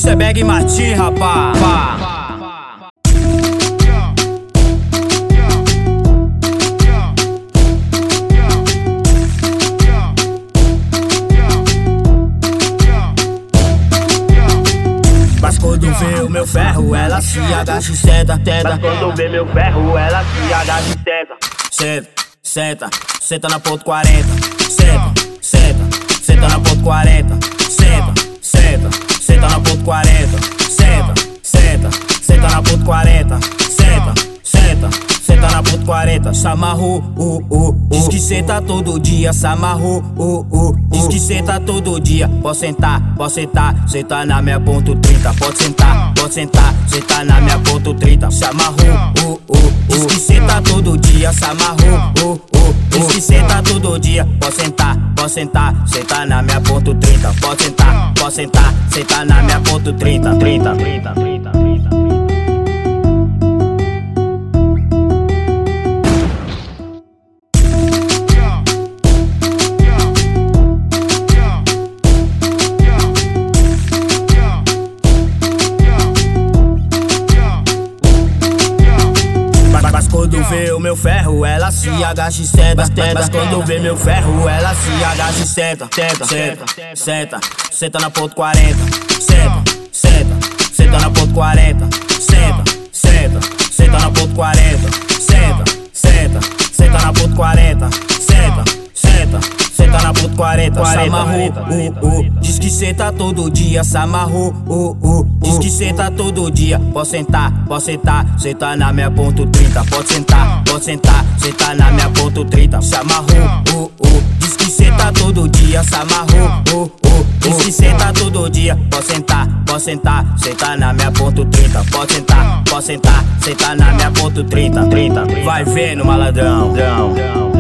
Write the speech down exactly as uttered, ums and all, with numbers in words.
Isso é Bag Martin, rapá. Mas quando vê o meu ferro, ela se agacha e senta, tenta. Mas quando vê meu ferro, ela se agacha e senta. Senta, senta, senta na ponto quarenta. Senta, senta, senta na ponto quarenta. Senta, senta, senta na ponto quarenta. Senta, senta, senta na ponto quarenta. Senta, senta, senta na ponto quarenta. Samarro, uh, uh, uh. Diz que senta todo dia, samarro, uh, uh, uh. Diz que senta todo dia. Pode sentar, pode sentar, senta na minha ponto trinta. Pode sentar, pode sentar, senta na minha ponto trinta. Samarro, uh, uh, uh. Diz que senta todo dia, samarro, uh, uh. Diz que senta todo dia. Pode sentar, pode sentar, senta na minha ponto trinta. Pode sentar, pode sentar, senta na minha ponto trinta. Trinta, trinta, trinta, trinta. Mas quando vê o meu ferro, ela se agacha e senta. Mas quando vê meu ferro, ela se agacha e senta. Senta, senta, senta, senta na ponto quarenta. Senta, senta, senta na ponto quarenta. Senta, senta, senta na ponto quarenta. Senta, senta, senta na ponto quarenta. Senta, senta, senta na ponto quarenta. Samarro, uh, uh. Diz que senta todo dia, samarro, uh, uh. Diz que senta todo dia. Pode sentar, pode sentar, senta na minha ponto trinta. Pode sentar, pode sentar, senta na minha ponto trinta. Samarro, uh, uh. Diz que senta todo dia, samarro, uh, uh. Diz que senta todo dia. Pode sentar, pode sentar, senta na minha ponto trinta. Pode sentar, pode sentar, senta na minha ponto trinta. Trinta, vai vendo, maladrão.